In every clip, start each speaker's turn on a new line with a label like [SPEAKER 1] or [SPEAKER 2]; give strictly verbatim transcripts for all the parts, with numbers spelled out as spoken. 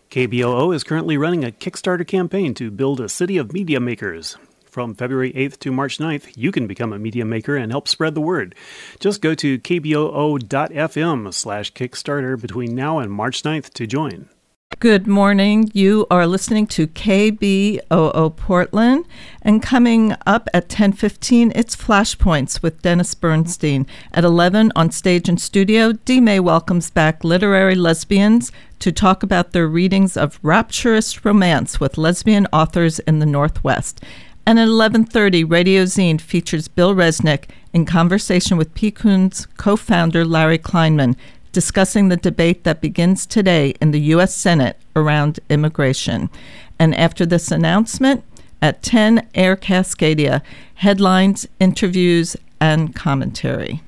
[SPEAKER 1] K B O O is currently running a Kickstarter campaign to build a city of media makers. From February eighth to March ninth, you can become a media maker and help spread the word. Just go to kboo.fm slash Kickstarter between now and March ninth to join.
[SPEAKER 2] Good morning. You are listening to K B O O Portland, and coming up at ten fifteen, it's Flashpoints with Dennis Bernstein. At eleven, on stage and studio, D-May welcomes back literary lesbians to talk about their readings of rapturous romance with lesbian authors in the Northwest. And at eleven thirty, Radio Zine features Bill Resnick in conversation with P. Coon's co-founder Larry Kleinman, discussing the debate that begins today in the U S Senate around immigration. And after this announcement, at ten, Air Cascadia, headlines, interviews, and commentary.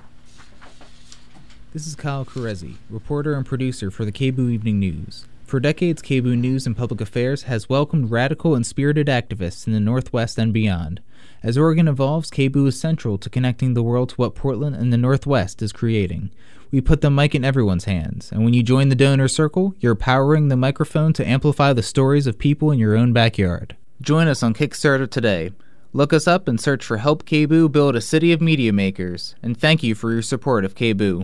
[SPEAKER 3] This is Kyle Carezzi, reporter and producer for the K B O O Evening News. For decades, K B O O News and Public Affairs has welcomed radical and spirited activists in the Northwest and beyond. As Oregon evolves, K B O O is central to connecting the world to what Portland and the Northwest is creating. We put the mic in everyone's hands, and when you join the donor circle, you're powering the microphone to amplify the stories of people in your own backyard. Join us on Kickstarter today. Look us up and search for Help K B O O Build a City of Media Makers, and thank you for your support of K B O O.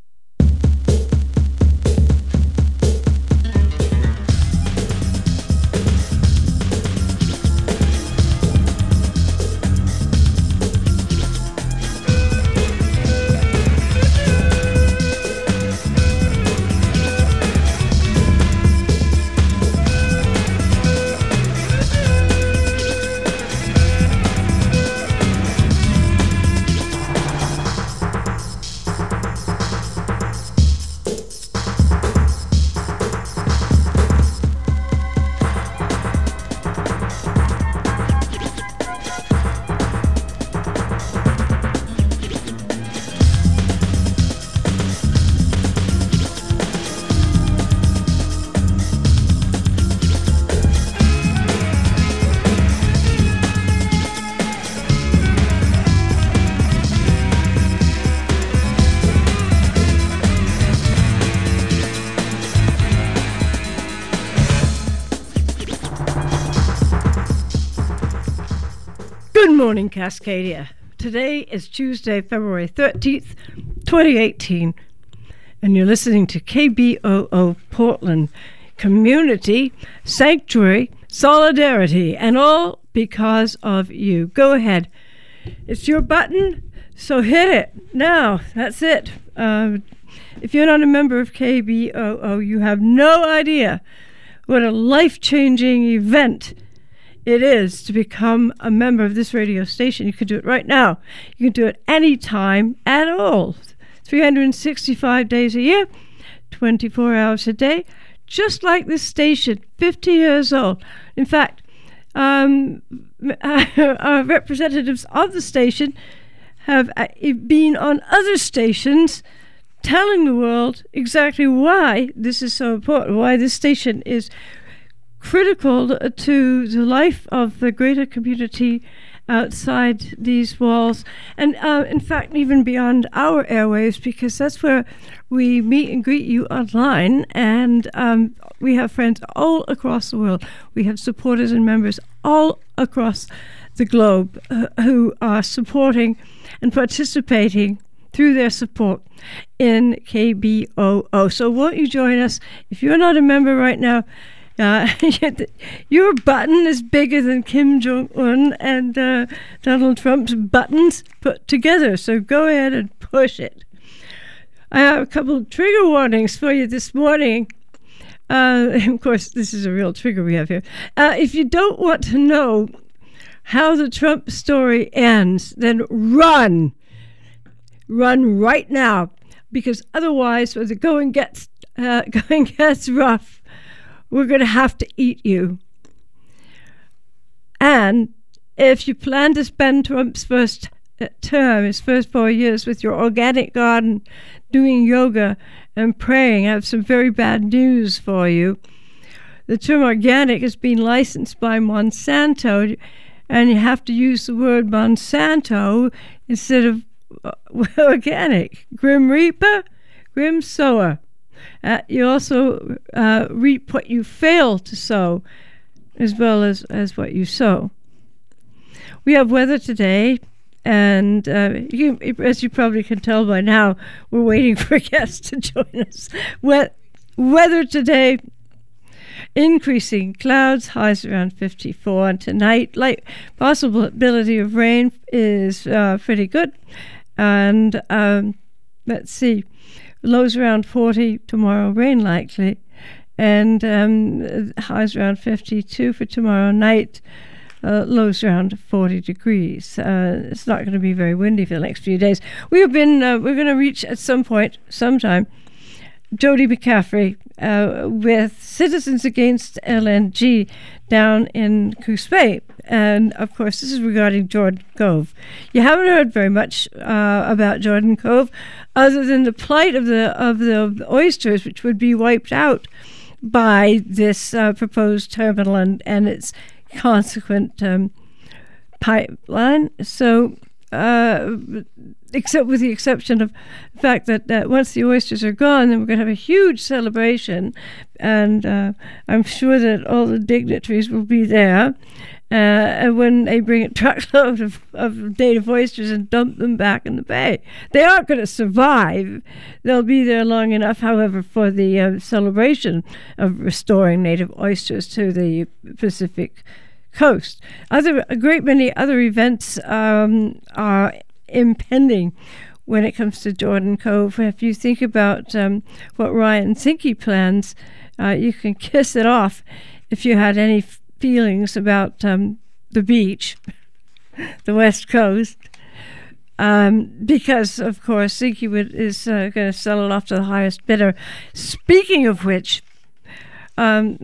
[SPEAKER 4] Good morning, Cascadia. Today is Tuesday, February thirteenth, twenty eighteen, and you're listening to K B O O Portland, Community, Sanctuary, Solidarity, and all because of you. Go ahead. It's your button, so hit it. Now, that's it. Uh, if you're not a member of K B O O, you have no idea what a life-changing event it is to become a member of this radio station. You can do it right now. You can do it any time at all. three hundred sixty-five days a year, twenty-four hours a day, just like this station, fifty years old. In fact, um, our representatives of the station have been on other stations telling the world exactly why this is so important, why this station is critical to the life of the greater community outside these walls, and uh, in fact even beyond our airwaves, because that's where we meet and greet you online, and um, we have friends all across the world. We have supporters and members all across the globe uh, who are supporting and participating through their support in K B O O. So won't you join us? If you're not a member right now, Uh, your button is bigger than Kim Jong-un and uh, Donald Trump's buttons put together, so go ahead and push it. I have a couple of trigger warnings for you this morning. Uh, of course, this is a real trigger we have here. Uh, if you don't want to know how the Trump story ends, then run. Run right now, because otherwise, when the going gets, uh, going gets rough, we're going to have to eat you. And if you plan to spend Trump's first term, his first four years with your organic garden, doing yoga and praying, I have some very bad news for you. The term organic has been licensed by Monsanto, and you have to use the word Monsanto instead of uh, organic. Grim Reaper, Grim Sower. Uh, you also uh, reap what you fail to sow, as well as, as what you sow. We have weather today, and uh, you, as you probably can tell by now, we're waiting for guests to join us. We- weather today, increasing clouds, highs around fifty-four, and tonight, light possibility of rain is uh, pretty good. And um, let's see, lows around forty tomorrow, rain likely, and um, highs around fifty-two for tomorrow night. Uh, lows around forty degrees. Uh, it's not going to be very windy for the next few days. We have been. Uh, we're going to reach at some point, sometime, Jody McCaffrey uh, with Citizens Against L N G down in Coos Bay. And, of course, this is regarding Jordan Cove. You haven't heard very much uh, about Jordan Cove other than the plight of the of the oysters, which would be wiped out by this uh, proposed terminal and, and its consequent um, pipeline. So, uh, except with the exception of the fact that uh, once the oysters are gone, then we're going to have a huge celebration, and uh, I'm sure that all the dignitaries will be there. Uh, and when they bring a truckload of, of native oysters and dump them back in the bay, they aren't going to survive. They'll be there long enough, however, for the uh, celebration of restoring native oysters to the Pacific coast. Other a great many other events um, are impending when it comes to Jordan Cove. If you think about um, what Ryan Zinke plans, uh, you can kiss it off if you had any f- feelings about um, the beach, the West Coast, um, because, of course, Zinke would, is uh, going to sell it off to the highest bidder. Speaking of which, um,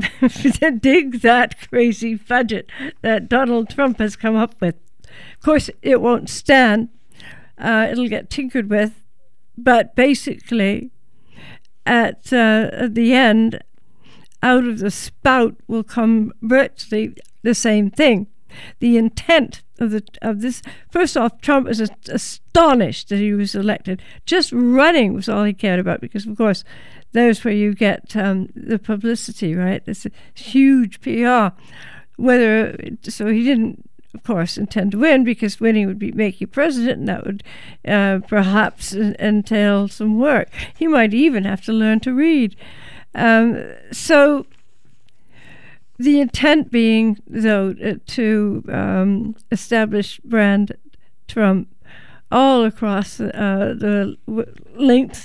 [SPEAKER 4] dig that crazy budget that Donald Trump has come up with. Of course, it won't stand. Uh, it'll get tinkered with. But basically, at, uh, at the end, out of the spout will come virtually the same thing. The intent of the of this, first off, Trump is astonished that he was elected. Just running was all he cared about, because, of course, there's where you get um, the publicity, right? It's a huge P R. Whether so, he didn't, of course, intend to win, because winning would be make you president, and that would uh, perhaps entail some work. He might even have to learn to read. Um, so the intent being, though, to um, establish brand Trump all across uh, the w- length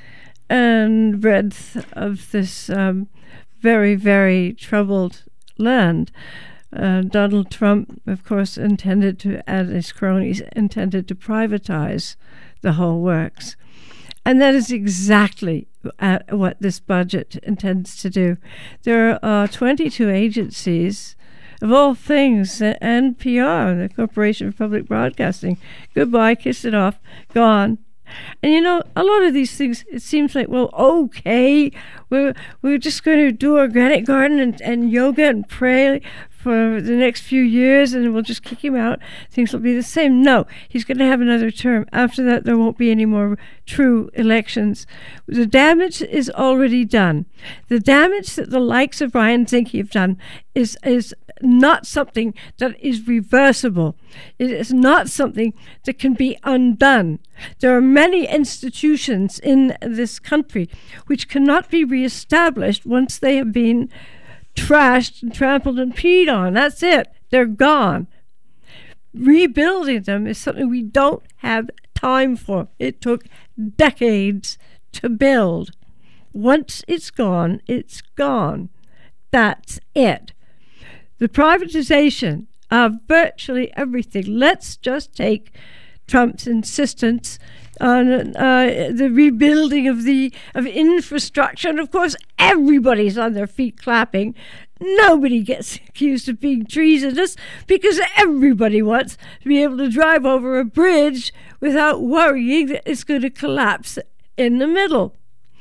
[SPEAKER 4] and breadth of this um, very, very troubled land. Uh, Donald Trump, of course, intended to, and his cronies, intended to privatize the whole works. And that is exactly uh, what this budget intends to do. There are twenty-two agencies, of all things, uh, N P R, the Corporation for Public Broadcasting. Goodbye, kiss it off, gone. And you know, a lot of these things, it seems like, well, okay, we're, we're just going to do organic garden and, and yoga and pray for the next few years, and we'll just kick him out. Things will be the same. No, he's going to have another term. After that, there won't be any more true elections. The damage is already done. The damage that the likes of Ryan Zinke have done is is not something that is reversible. It is not something that can be undone. There are many institutions in this country which cannot be reestablished once they have been trashed and trampled and peed on. That's it. They're gone. Rebuilding them is something we don't have time for. It took decades to build. Once it's gone, it's gone. That's it. The privatization of virtually everything. Let's just take Trump's insistence on uh, the rebuilding of the of infrastructure, and of course everybody's on their feet clapping. Nobody gets accused of being treasonous, because everybody wants to be able to drive over a bridge without worrying that it's going to collapse in the middle.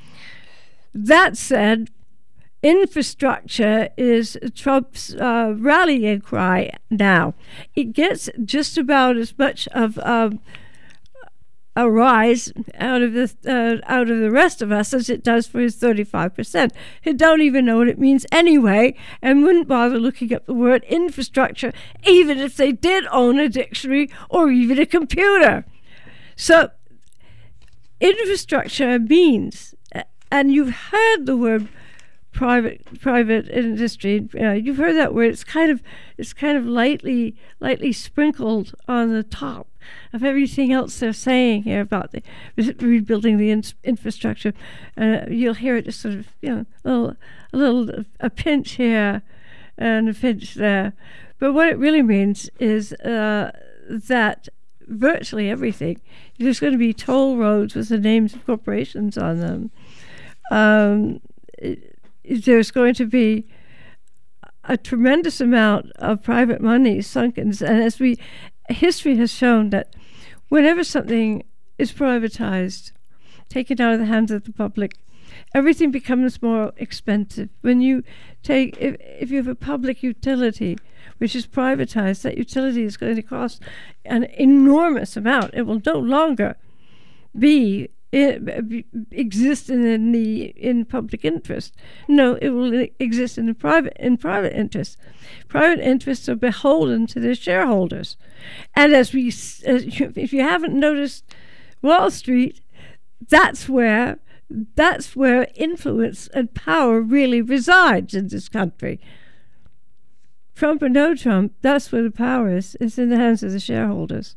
[SPEAKER 4] That said, infrastructure is Trump's uh, rallying cry now. It gets just about as much of um, a rise out of the uh, out of the rest of us as it does for his thirty-five percent, who don't even know what it means anyway and wouldn't bother looking up the word infrastructure even if they did own a dictionary or even a computer. So infrastructure means, and you've heard the word private private industry. Uh, you've heard that word. It's kind of it's kind of lightly lightly sprinkled on the top of everything else they're saying here about the rebuilding the in- infrastructure. Uh, you'll hear it just sort of, you know, a little, a little, a pinch here and a pinch there. But what it really means is uh, that virtually everything, there's going to be toll roads with the names of corporations on them. Um, it, there's going to be a tremendous amount of private money sunk in, and as we, history has shown that whenever something is privatized, taken out of the hands of the public, everything becomes more expensive. When you take, if, if you have a public utility which is privatized, that utility is going to cost an enormous amount. It will no longer be It, exist in the in public interest. No, it will exist in the private in private interest. Private interests are beholden to their shareholders, and as we, as you, if you haven't noticed, Wall Street, that's where that's where influence and power really resides in this country. Trump or no Trump, that's where the power is. It's in the hands of the shareholders.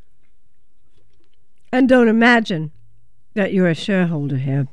[SPEAKER 4] And don't imagine that you're a shareholder here.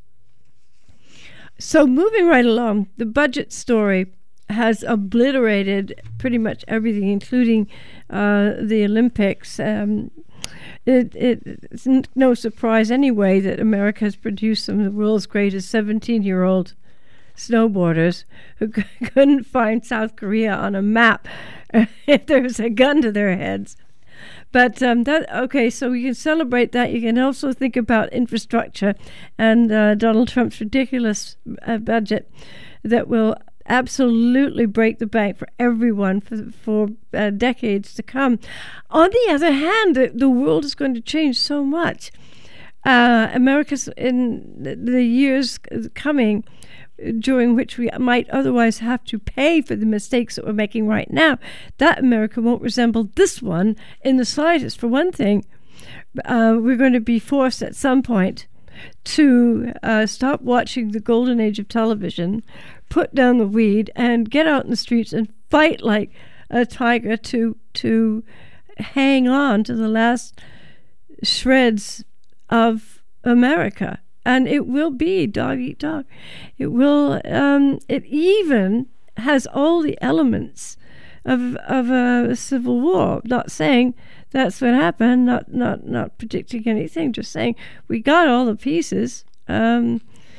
[SPEAKER 4] So moving right along, the budget story has obliterated pretty much everything, including uh, the Olympics. Um, it, it, it's n- no surprise anyway that America has produced some of the world's greatest seventeen-year-old snowboarders who c- couldn't find South Korea on a map if there was a gun to their heads. But um, that okay, so we can celebrate that. You can also think about infrastructure and uh, Donald Trump's ridiculous uh, budget that will absolutely break the bank for everyone for for uh, decades to come. On the other hand, the, the world is going to change so much. Uh, America's in the, the years coming, during which we might otherwise have to pay for the mistakes that we're making right now, that America won't resemble this one in the slightest. For one thing, uh, we're going to be forced at some point to uh, stop watching the golden age of television, put down the weed, and get out in the streets and fight like a tiger to to hang on to the last shreds of America. And it will be dog eat dog. It will. Um, it even has all the elements of of a civil war. Not saying that's what happened. Not not not predicting anything. Just saying we got all the pieces. Um,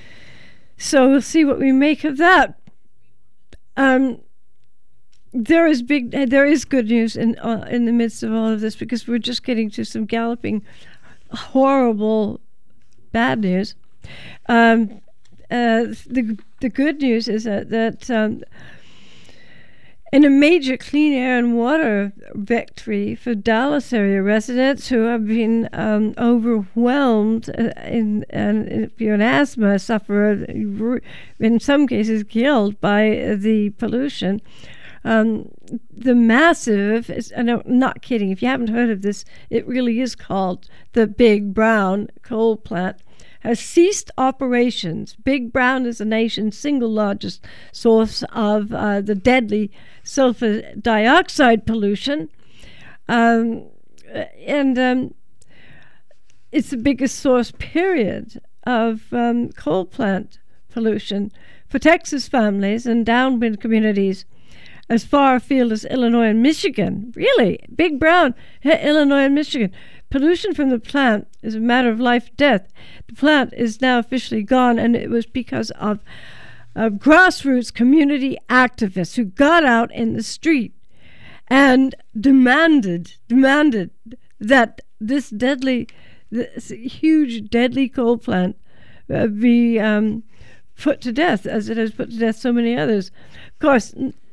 [SPEAKER 4] so we'll see what we make of that. Um, there is big. There is good news in uh, in the midst of all of this, because we're just getting to some galloping, horrible bad news. Um, uh, the the good news is that, that um, in a major clean air and water victory for Dallas area residents who have been um, overwhelmed, uh, in, and if you're an asthma sufferer, in some cases killed by the pollution. Um, the massive, and I'm not kidding, if you haven't heard of this, it really is called the Big Brown coal plant, has ceased operations. Big Brown is the nation's single largest source of uh, the deadly sulfur dioxide pollution. Um, and um, it's the biggest source, period, of um, coal plant pollution for Texas families and downwind communities as far afield as Illinois and Michigan. Really, Big Brown, Illinois and Michigan. Pollution from the plant is a matter of life and death. The plant is now officially gone, and it was because of, of grassroots community activists who got out in the street and demanded demanded that this deadly, this huge deadly coal plant uh, be um, put to death, as it has put to death so many others. Of course,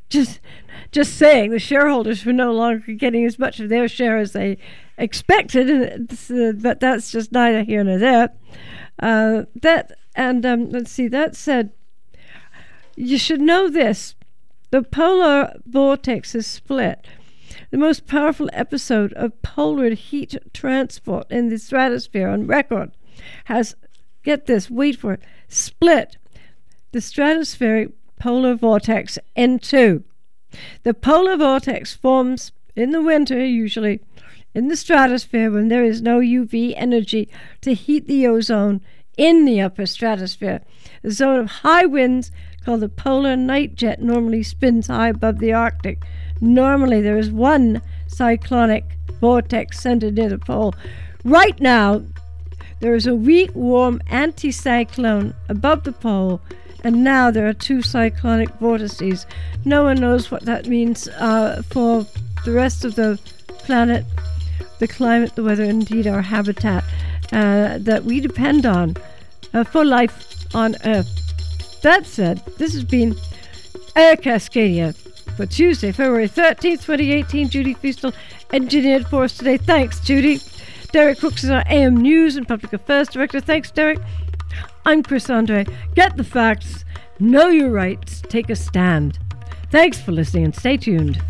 [SPEAKER 4] just just saying the shareholders were no longer getting as much of their share as they expected, and uh, but that's just neither here nor there. Uh, that and um, let's see. That said, you should know this: the polar vortex is split. The most powerful episode of polar heat transport in the stratosphere on record has, get this, wait for it, split the stratospheric polar vortex in two. The polar vortex forms in the winter, usually in the stratosphere, when there is no U V energy to heat the ozone in the upper stratosphere. The zone of high winds, called the polar night jet, normally spins high above the Arctic. Normally there is one cyclonic vortex centered near the pole. Right now, there is a weak, warm anticyclone above the pole, and now there are two cyclonic vortices. No one knows what that means uh, for the rest of the planet, the climate, the weather, indeed our habitat uh, that we depend on uh, for life on Earth. That said, this has been Air Cascadia for Tuesday, February thirteenth, twenty eighteen. Judy Feastel engineered for us today. Thanks, Judy. Derek Crooks is our A M News and Public Affairs Director. Thanks, Derek. I'm Chris Andre. Get the facts, know your rights, take a stand. Thanks for listening and stay tuned.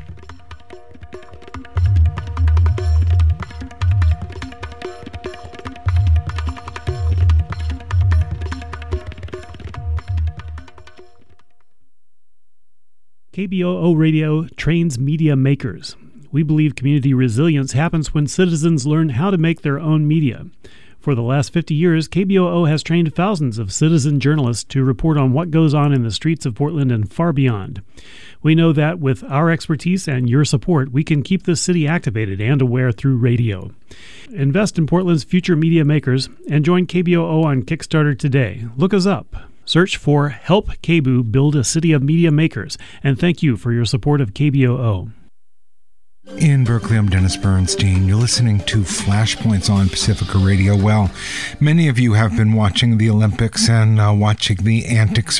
[SPEAKER 1] K B O O Radio trains media makers. We believe community resilience happens when citizens learn how to make their own media. For the last fifty years, K B O O has trained thousands of citizen journalists to report on what goes on in the streets of Portland and far beyond. We know that with our expertise and your support, we can keep the city activated and aware through radio. Invest in Portland's future media makers and join K B O O on Kickstarter today. Look us up. Search for Help K B O O Build a City of Media Makers, and thank you for your support of K B O O.
[SPEAKER 5] In Berkeley, I'm Dennis Bernstein. You're listening to Flashpoints on Pacifica Radio. Well, many of you have been watching the Olympics and uh, watching the antics